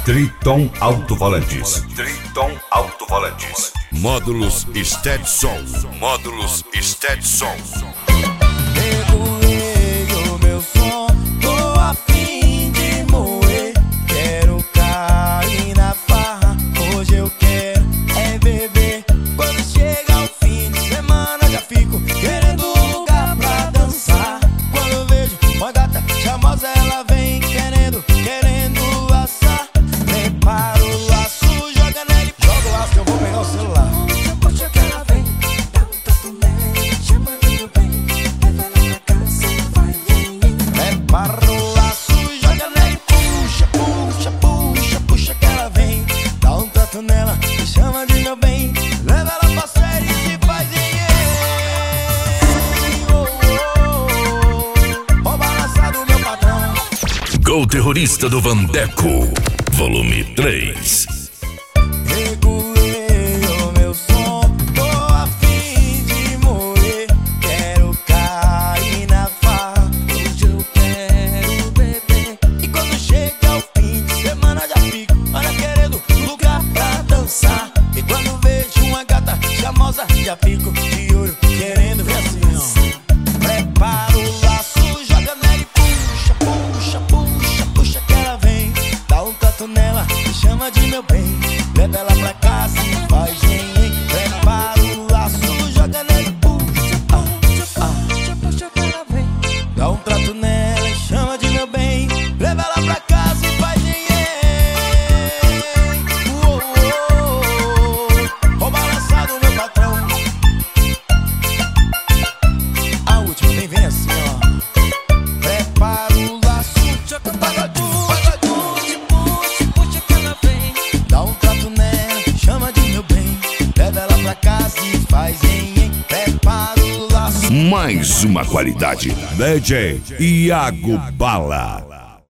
Triton Alto-Falantes. Triton Alto-Falantes. Módulos Stetson. Módulos Stetson. Regulei o meu som, tô a fim de moer. Quero cair na farra, hoje eu quero é beber. Quando chega o fim de semana já fico querendo um lugar pra dançar. Quando eu vejo uma gata charmosa ela vem querendo assar. Prepara o laço, joga nele, joga o laço que eu vou pegar o celular. Puxa que ela vem, dá um tatu nele, chama de meu bem, leva ela pra casa e vai. Prepara o laço, joga nele, puxa, puxa, puxa, puxa que ela vem. Dá um trato nela, me chama de meu bem, leva ela pra série e faz Vou balançar do meu patrão. Gol Terrorista do Vandeco, volume 3. Regulei o meu som, tô a fim de morrer. Quero cair na farra, Hoje eu quero beber. e quando chega o fim de semana já fico olha querendo lugar pra dançar. E quando vejo uma gata charmosa já fico de olho querendo ver assim, ó. Prepara o laço, joga nela e puxa, puxa, puxa, puxa que ela vem. Dá um tato nela, me chama de meu bem, leva ela pra casa e faz Prepara o laço, joga nela e puxa, Puxa que ela vem. dá um trato nela e chama de meu bem, leva ela pra casa e faz Vou balançar do meu patrão. A última vem assim, ó. Prepara o laço, Joga pagodinho, puxa que ela vem. dá um trato nela, chama de meu bem, leva ela pra casa e faz Prepara o laço. Mais uma qualidade. DJ Iago Bala.